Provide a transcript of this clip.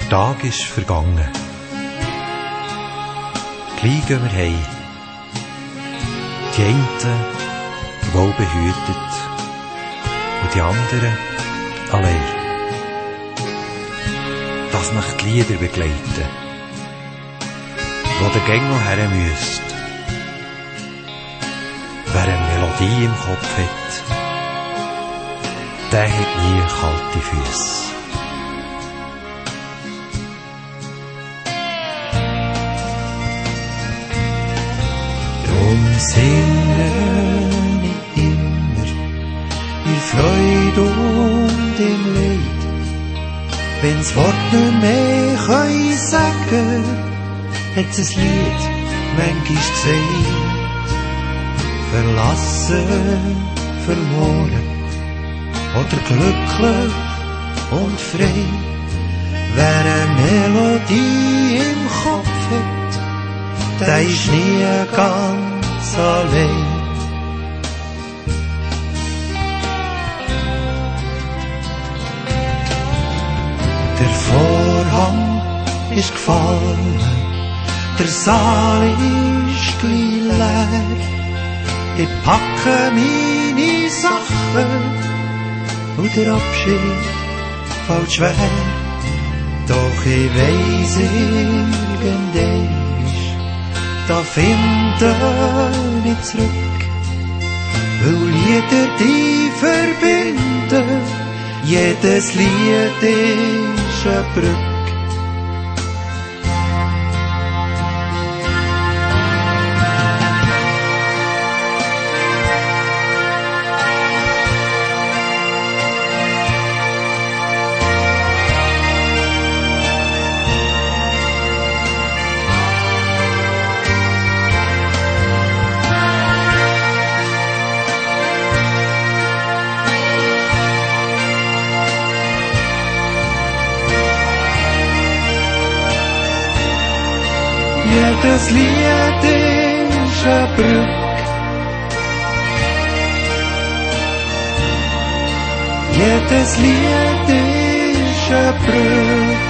Der Tag ist vergangen. Gleich gehen wir heim. Die einen wohlbehütet und die anderen allein. Dass mich die Lieder begleiten, wo der Gang noch her müsst. Wer eine Melodie im Kopf hat, der hat nie kalte Füße. Drum singe ich immer in Freude und im Leid. Wenn's Wort nicht mehr können sagen, hat's ein Lied manchmal gesagt. Verlassen, verloren oder glücklich und frei. Wer eine Melodie im Kopf hat, der ist nie ganz allein. Der Vorhang ist gefallen, der Saal ist gleich leer. Ich packe meine Sachen und der Abschied fällt schwer. Doch ich weiss, irgendwann da finde ich zurück, weil Lieder die verbinden, jedes Lied ist eine Brücke. Jedes Lied ist eine Brücke. Jedes Lied ist eine Brücke.